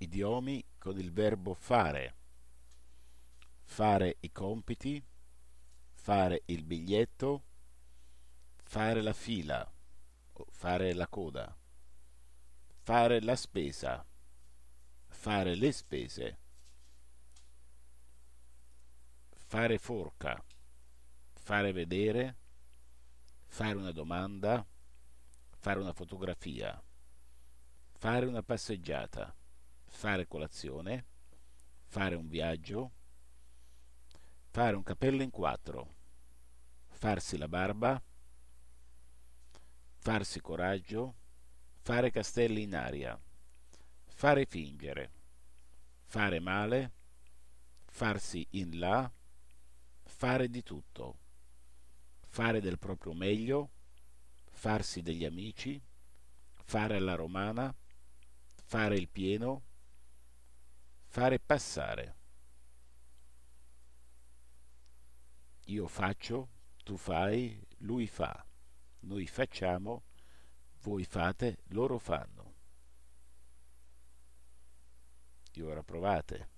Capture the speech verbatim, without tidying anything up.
idiomi con il verbo fare. Fare i compiti, fare il biglietto, fare la fila, o fare la coda, fare la spesa, fare le spese, fare forca, fare vedere, fare una domanda, fare una fotografia, fare una passeggiata, fare colazione, fare un viaggio, fare un capello in quattro, farsi la barba, farsi coraggio, fare castelli in aria, fare fingere, fare male, farsi in là, fare di tutto, fare del proprio meglio, farsi degli amici, fare alla romana, fare il pieno, fare passare. Io faccio, tu fai, lui fa, noi facciamo, voi fate, loro fanno. E ora provate.